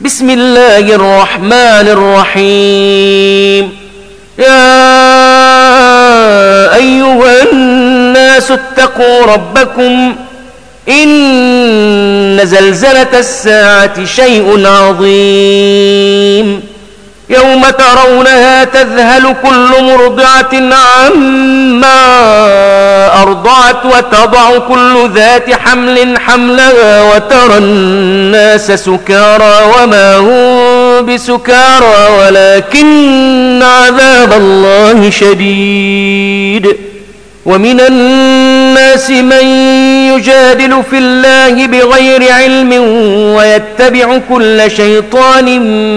بسم الله الرحمن الرحيم. يا أيها الناس اتقوا ربكم إن زلزلة الساعة شيء عظيم يوم ترونها تذهل كل مرضعة عما أرضعت وتضع كل ذات حمل حملها وترى الناس سكارى وما هم بسكارى ولكن عذاب الله شديد. ومن الناس من يجادل في الله بغير علم ويتبع كل شيطان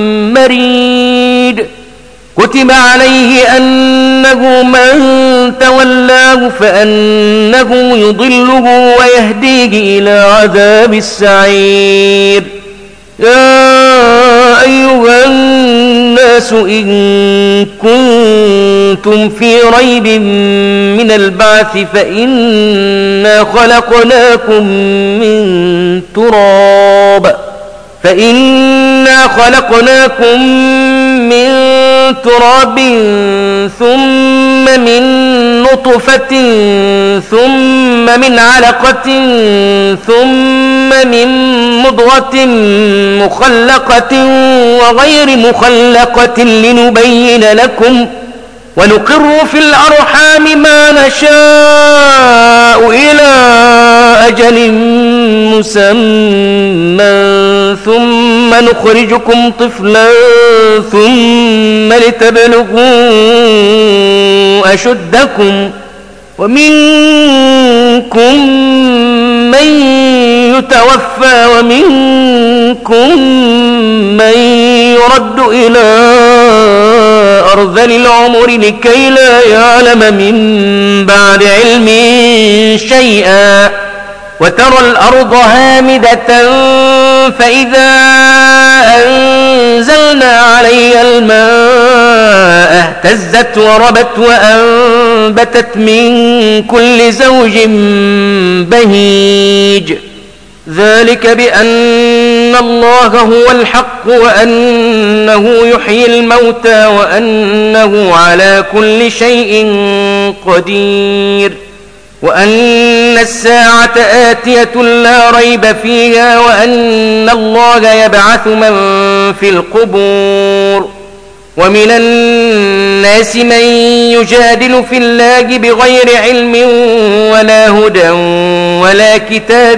مريد. كتب عليه أنه من تولاه فأنه يضله ويهديه إلى عذاب السعير. يا أيها الناس إن كنتم في ريب من البعث فإنا خلقناكم من تراب ثم من نطفة ثم من علقة ثم من مضغة مخلقة وغير مخلقة لنبين لكم ونقر في الأرحام ما نشاء إلى أجل مسمى ثم نخرجكم طفلا ثم لتبلغوا أشدكم ومنكم من يتوفى ومنكم من يرد إلى أرذل العمر لكي لا يعلم من بعد علم شيئا. وترى الأرض هامدة فإذا أنزلنا عليها الماء اهتزت وربت وأنبتت من كل زوج بهيج. ذلك بأن الله هو الحق وأنه يحيي الموتى وأنه على كل شيء قدير وأن الساعة آتية لا ريب فيها وأن الله يبعث من في القبور. ومن الناس من يجادل في الله بغير علم ولا هدى ولا كتاب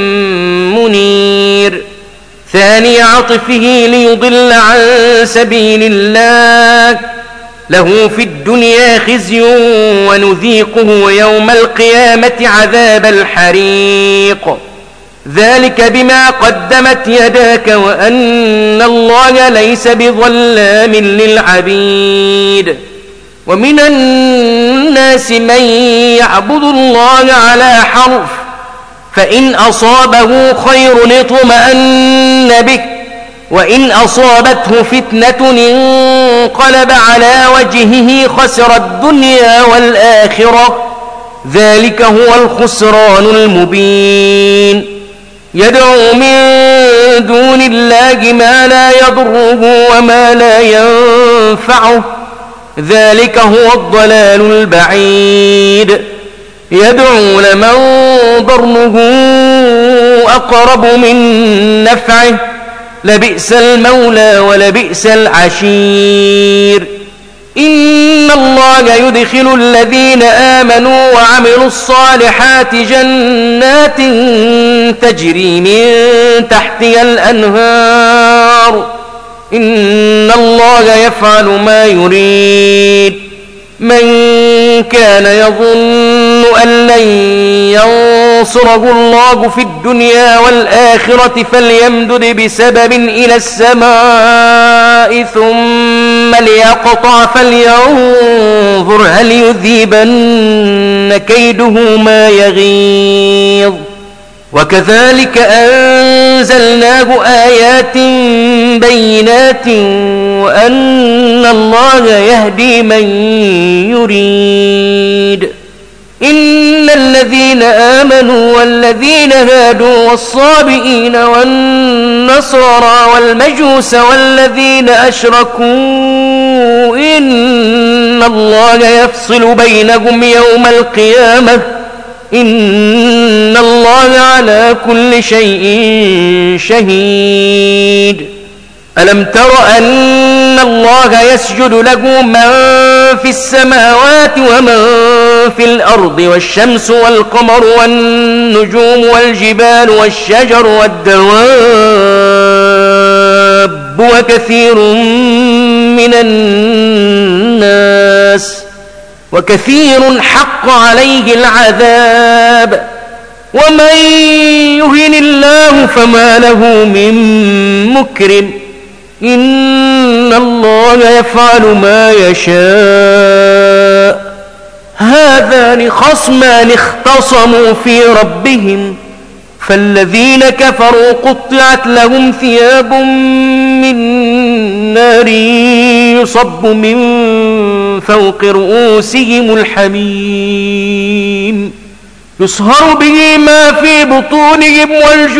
منير. ثاني عطفه ليضل عن سبيل الله له في الدنيا خزي ونذيقه يوم القيامة عذاب الحريق. ذلك بما قدمت يداك وأن الله ليس بظلام للعبيد. ومن الناس من يعبد الله على حرف فإن أصابه خير اطمأن به وإن أصابته فتنة انقلب على وجهه خسر الدنيا والآخرة. ذلك هو الخسران المبين. يدعو من دون الله ما لا يضره وما لا ينفعه. ذلك هو الضلال البعيد. يدعو لمن ضره أقرب من نفعه لبئس المولى ولبئس العشير. إن الله يدخل الذين آمنوا وعملوا الصالحات جنات تجري من تحتها الأنهار. إن الله يفعل ما يريد. من كان يظن أن لن ينصره الله في الدنيا والآخرة فليمدد بسبب إلى السماء ثم ليقطع فلينظر هل يذيبن كيده ما يغيظ. وكذلك أنزلناه آيات بينات وأن الله يهدي من يريد. إن الذين آمنوا والذين هادوا والصابئين والنصارى والمجوس والذين أشركوا إن الله يفصل بينهم يوم القيامة إن الله على كل شيء شهيد. ألم تر أن الله يسجد له من في السماوات ومن في الأرض والشمس والقمر والنجوم والجبال والشجر والدواب وكثير من الناس وكثير حق عليه العذاب ومن يهن الله فما له من مكرم إن الله يفعل ما يشاء. هذان خصمان اختصموا في ربهم فالذين كفروا قطعت لهم ثياب من نار يصب من فوق رؤوسهم الحميم يصهر به ما في بطونهم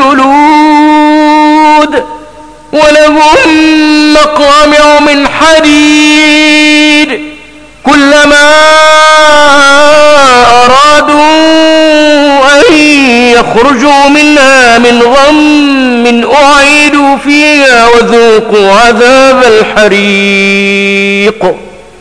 والجلود ولهم مقامع من حديد كلما أرادوا أن يخرجوا منها من غم أعيدوا فيها وذوقوا عذاب الحريق.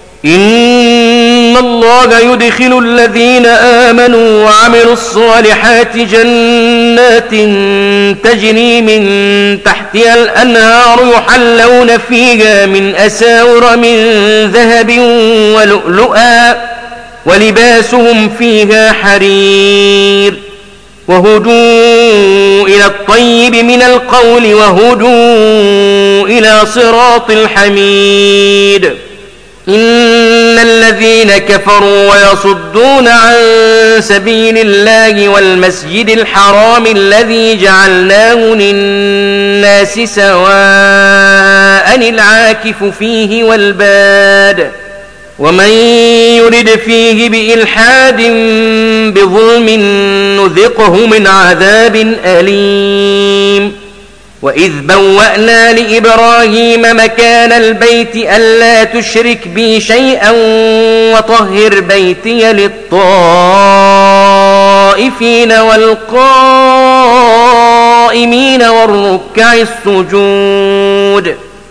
إن الله يدخل الذين آمنوا وعملوا الصالحات جنات تجري من تحتها الأنهار يحلون فيها من أساور من ذهب ولؤلؤا ولباسهم فيها حرير وهدوا إلى الطيب من القول وهدوا إلى صراط الحميد. إن الذين كفروا ويصدون عن سبيل الله والمسجد الحرام الذي جعلناه للناس سواء العاكف فيه والباد ومن يرد فيه بإلحاد بظلم نذقه من عذاب أليم. وإذ بوأنا لإبراهيم مكان البيت ألا تشرك بي شيئا وطهر بيتي للطائفين والقائمين والركع السجود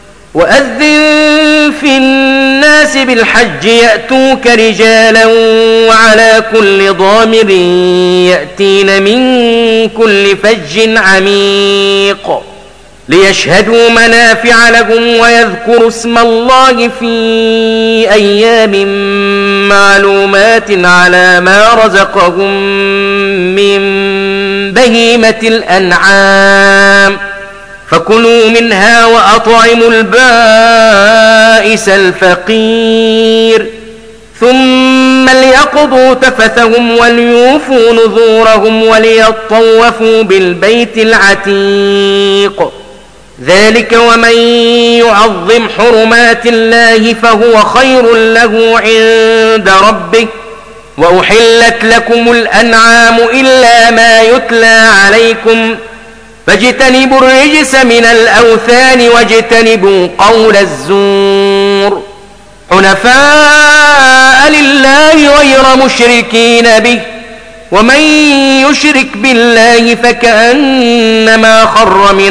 وأذن في الناس بالحج يأتوك رجالا وعلى كل ضامر يأتين من كل فج عميق ليشهدوا منافع لهم ويذكروا اسم الله في أيام معلومات على ما رزقهم من بهيمة الأنعام فكلوا منها وأطعموا البائس الفقير ثم ليقضوا تفثهم وليوفوا نذورهم وليطوفوا بالبيت العتيق. ذلك ومن يعظم حرمات الله فهو خير له عند ربه. وأحلت لكم الأنعام إلا ما يتلى عليكم فاجتنبوا الرجس من الأوثان واجتنبوا قول الزور حنفاء لله غير مشركين به ومن يشرك بالله فكأنما خر من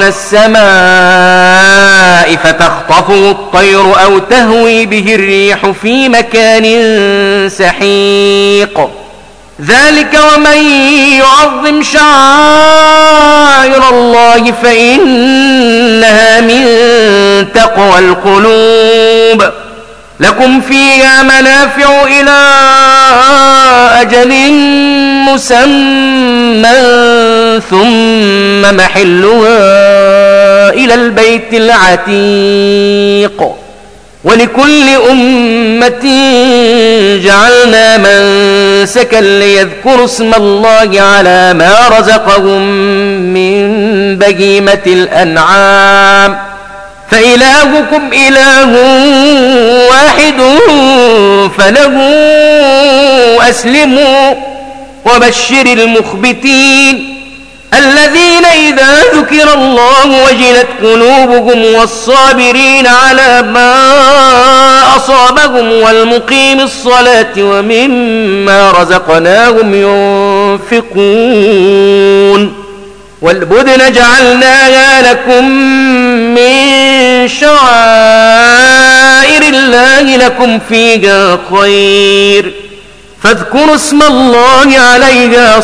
السماء فتخطفه الطير أو تهوي به الريح في مكان سحيق. ذلك ومن يعظم شعائر الله فإنها من تقوى القلوب. لكم فيها منافع إلى أجل مسمى ثم محلها إلى البيت العتيق. ولكل أمة جعلنا منسكا ليذكروا اسم الله على ما رزقهم من بهيمة الأنعام فإلهكم إله واحد فله أسلموا وبشر المخبتين الذين إذا ذكر الله وجلت قلوبهم والصابرين على ما أصابهم والمقيم الصلاة ومما رزقناهم ينفقون والبدن جعلناها لكم من شعائر الله لكم فيها خير فاذكروا اسم الله عليها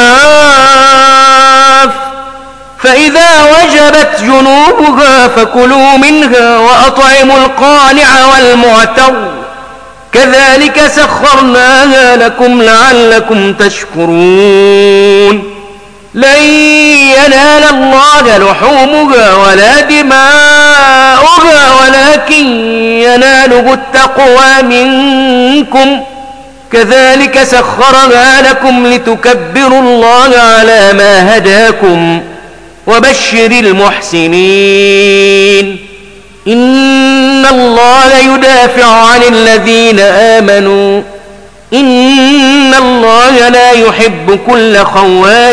صواف فإذا وجبت جنوبها فكلوا منها وأطعموا القانع والمعتر كذلك سخرناها لكم لعلكم تشكرون لن ينال الله لحومها ولا دماؤها ولكن يناله التقوى منكم كذلك سخرها لكم لتكبروا الله على ما هداكم وبشر المحسنين إن الله يدافع عن الذين آمنوا إن الله لا يحب كل خوان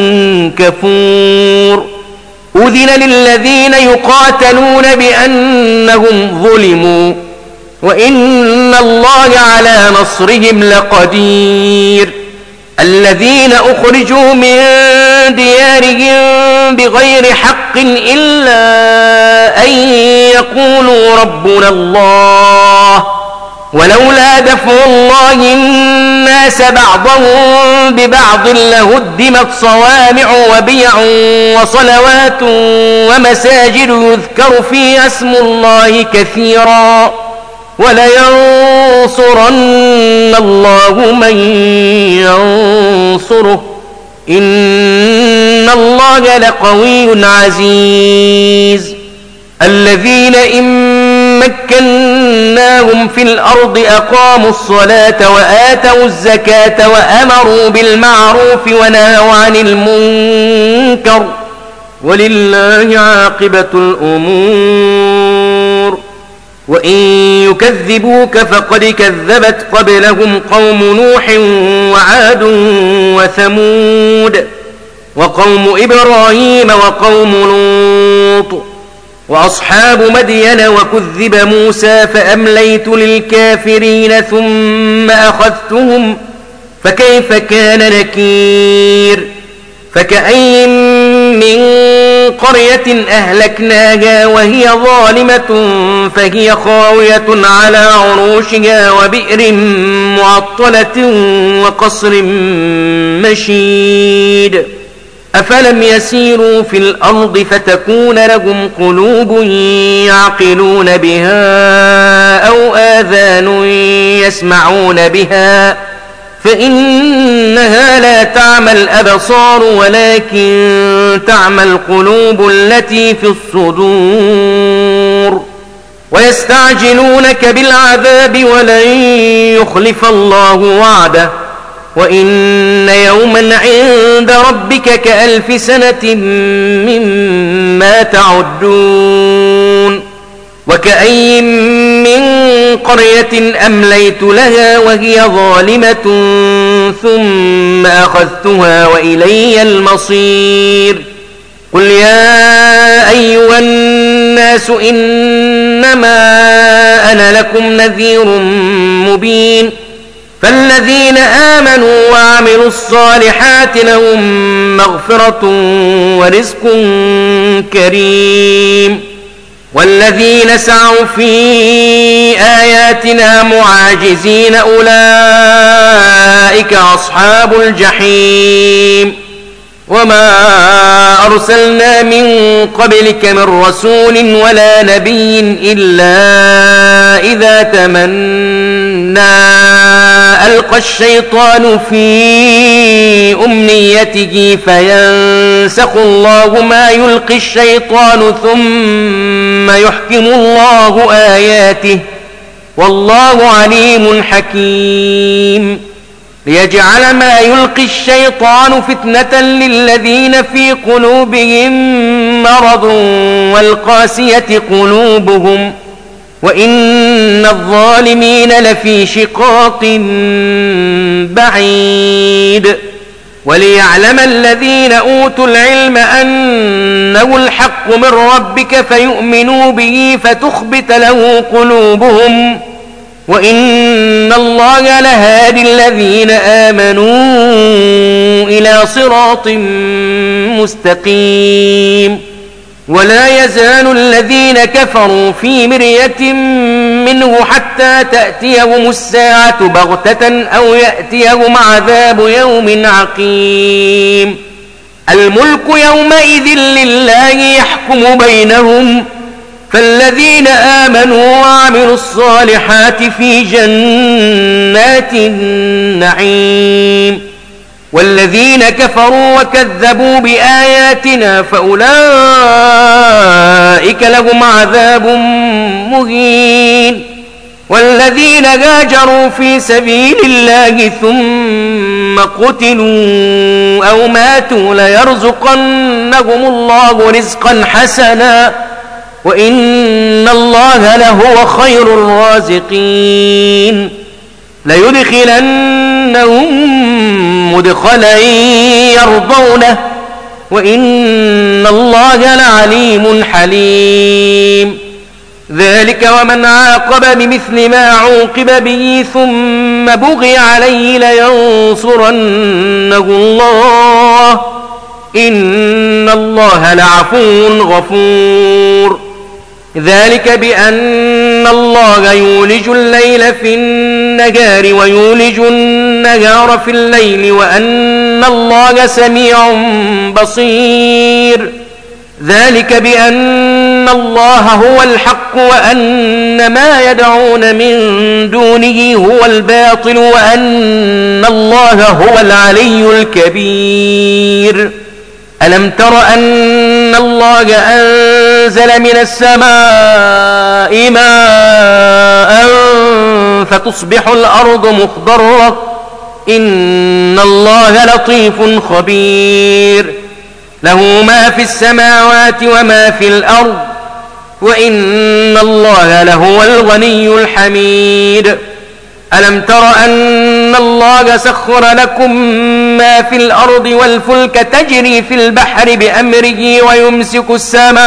كفور أذن للذين يقاتلون بأنهم ظلموا وإن الله على نصرهم لقدير الذين أخرجوا من ديارهم بغير حق إلا أن يقولوا ربنا الله ولولا دفع الله الناس بعضهم ببعض لهدمت صوامع وبيع وصلوات ومساجد يذكر فيها اسم الله كثيرا ولينصرن الله من ينصره إن الله لقوي عزيز الذين إن مكناهم في الأرض أقاموا الصلاة وآتوا الزكاة وأمروا بالمعروف ونهوا عن المنكر ولله عاقبة الأمور وإن يكذبوك فقد كذبت قبلهم قوم نوح وعاد وثمود وقوم إبراهيم وقوم لوط وأصحاب مدين وكذب موسى فأمليت للكافرين ثم أخذتهم فكيف كان نكير فكأين من قرية أهلكناها وهي ظالمة فهي خاوية على عروشها وبئر معطلة وقصر مشيد أفلم يسيروا في الأرض فتكون لهم قلوب يعقلون بها أو آذان يسمعون بها فإنها لا تعمى الأبصار ولكن تعمى القلوب التي في الصدور ويستعجلونك بالعذاب ولن يخلف الله وعده وإن يوما عند ربك كألف سنة مما تعدون وكأي من قرية أمليت لها وهي ظالمة ثم أخذتها وإلي المصير قل يا أيها الناس إنما أنا لكم نذير مبين فالذين آمنوا وعملوا الصالحات لهم مغفرة ورزق كريم والذين سعوا في آياتنا معاجزين أولئك أصحاب الجحيم وما أرسلنا من قبلك من رسول ولا نبي إلا إذا تمنى ألقى الشيطان في أمنيته فينسخ الله ما يلقي الشيطان ثم يحكم الله آياته والله عليم حكيم ليجعل ما يلقي الشيطان فتنة للذين في قلوبهم مرض والقاسية قلوبهم وإن الظالمين لفي شقاق بعيد وليعلم الذين أوتوا العلم أنه الحق من ربك فيؤمنوا به فتخبت له قلوبهم وإن الله لهادي الذين آمنوا إلى صراط مستقيم. ولا يزال الذين كفروا في مرية منه حتى تأتيهم الساعة بغتة أو يأتيهم عذاب يوم عقيم. الملك يومئذ لله يحكم بينهم فالذين آمنوا وعملوا الصالحات في جنات النعيم والذين كفروا وكذبوا بآياتنا فأولئك لهم عذاب مهين. والذين هاجروا في سبيل الله ثم قتلوا أو ماتوا ليرزقنهم الله رزقا حسنا وإن الله لهو خير الرازقين. ليدخلنهم مدخلا يرضونه وإن الله لعليم حليم. ذلك ومن عاقب بمثل ما عوقب به ثم بغي عليه لينصرنه الله إن الله لعفو غفور. ذلك بأن الله يولج الليل في النهار ويولج النهار في الليل وأن الله سميع بصير. ذلك بأن الله هو الحق وأن ما يدعون من دونه هو الباطل وأن الله هو العلي الكبير. ألم تر أن الله أنزل من السماء ماء فتصبح الأرض مخضرة إن الله لطيف خبير. له ما في السماوات وما في الأرض وإن الله لهو الغني الحميد. ألم تر أن الله سخر لكم ما في الأرض والفلك تجري في البحر بأمره ويمسك السماء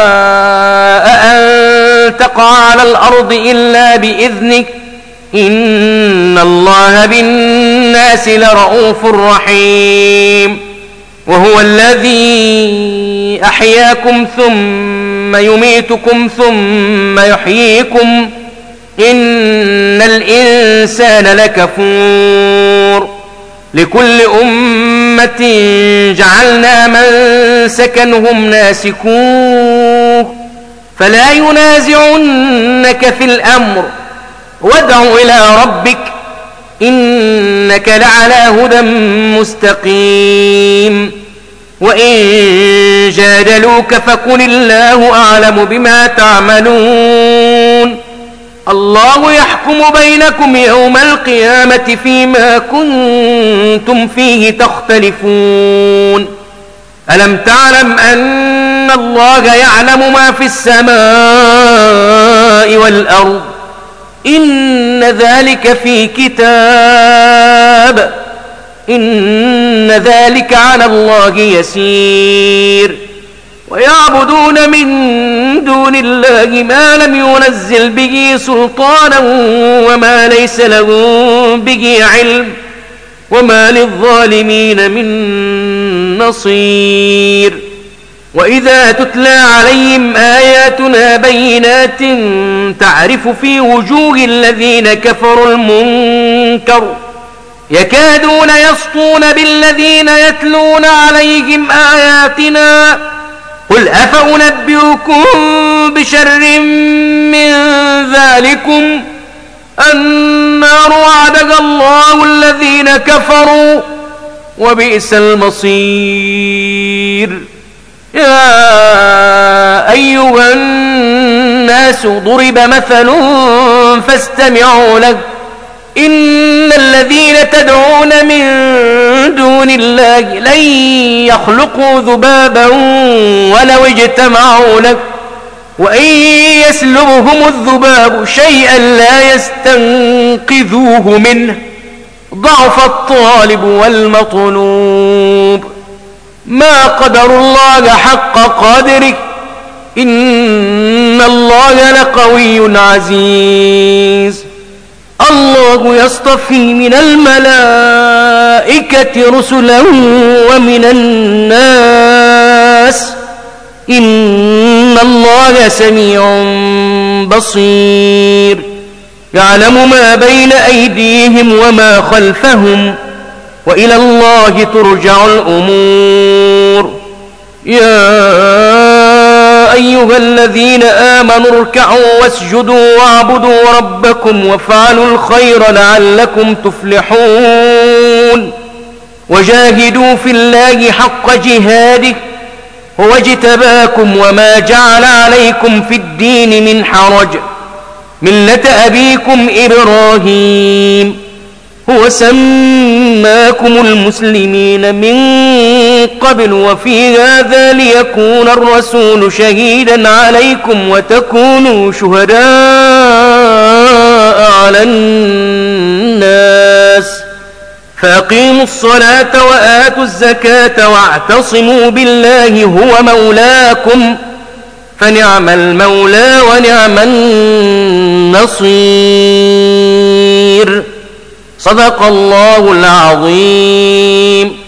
أن تقع على الأرض إلا بإذنه إن الله بالناس لرؤوف رحيم. وهو الذي أحياكم ثم يميتكم ثم يحييكم إن الإنسان لكفور. لكل أمة جعلنا منسكا هم ناسكوه فلا ينازعنك في الأمر وادع إلى ربك إنك لعلى هدى مستقيم. وإن جادلوك فقل الله أعلم بما تعملون. الله يحكم بينكم يوم القيامة فيما كنتم فيه تختلفون. ألم تعلم أن الله يعلم ما في السماء والأرض إن ذلك في كتاب إن ذلك على الله يسير. ويعبدون من دون الله ما لم ينزل به سلطانا وما ليس لهم به علم وما للظالمين من نصير. وإذا تتلى عليهم آياتنا بينات تعرف في وجوه الذين كفروا المنكر يكادون يسطون بالذين يتلون عليهم آياتنا قل أفأنبئكم بشر من ذلكم النار وعدها الله الذين كفروا وبئس المصير. يا أيها الناس ضرب مثل فاستمعوا له إن الذين تدعون من دون الله لن يخلقوا ذبابا ولو اجتمعوا له وإن يسلبهم الذباب شيئا لا يستنقذوه منه ضعف الطالب والمطلوب. ما قدر الله حق قدره، إن الله لقوي عزيز. الله يصطفي من الملائكة رسلا ومن الناس، إن الله سميع بصير. يعلم ما بين أيديهم وما خلفهم، وإلى الله ترجع الأمور. يا أيها الذين آمنوا اركعوا واسجدوا واعبدوا ربكم وافعلوا الخير لعلكم تفلحون. وجاهدوا في الله حق جهاده هو اجتباكم وما جعل عليكم في الدين من حرج، ملة أبيكم إبراهيم هو سماكم المسلمين من قبل وفي هذا ليكون الرسول شهيدا عليكم وتكونوا شهداء على الناس. فأقيموا الصلاة وآتوا الزكاة واعتصموا بالله هو مولاكم، فنعم المولى ونعم النصير. صدق الله العظيم.